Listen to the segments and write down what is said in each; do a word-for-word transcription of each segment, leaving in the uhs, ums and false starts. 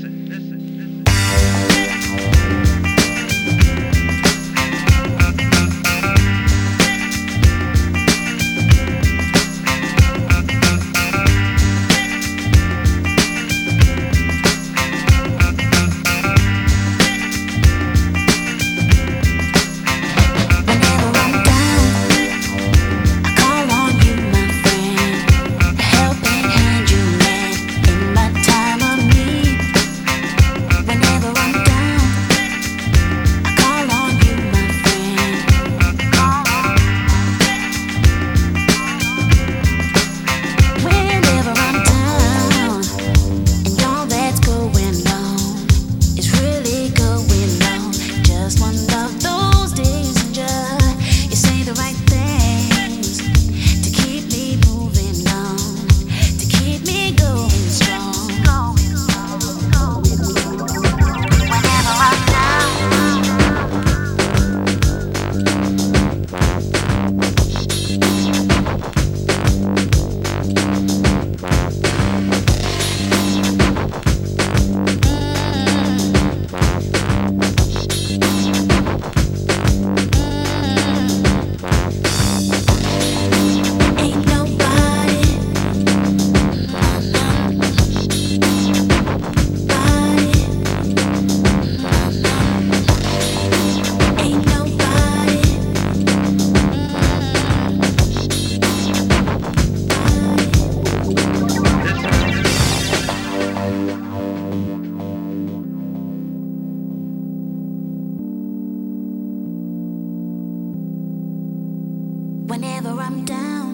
listen, listen, listen. Whenever I'm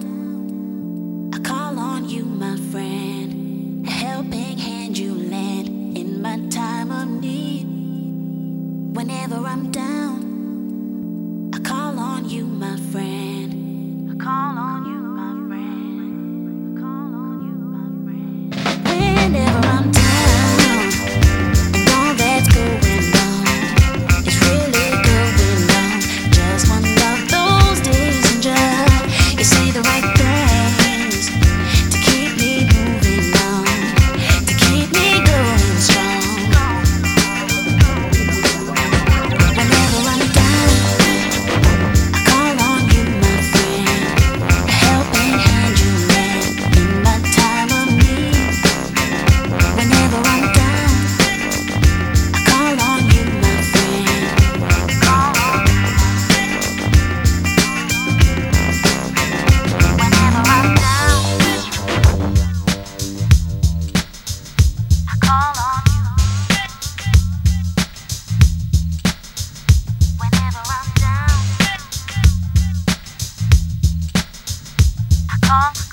down, I call on you, my friend. A helping hand you lend in my time of need. Whenever I'm down, I call on you, my friend. I call on you, my friend. I call on you, my friend. Whenever I'm down, and all that's going on is really going on. Just one of those days. You say the right things to keep me moving on, to keep me going strong. Whenever I'm down, I call on you, my friend. A helping hand you lend in my time of need. Whenever I'm down, I call on you, my friend. Call on you. Whenever I'm down, I call on you. Whenever I'm down, I call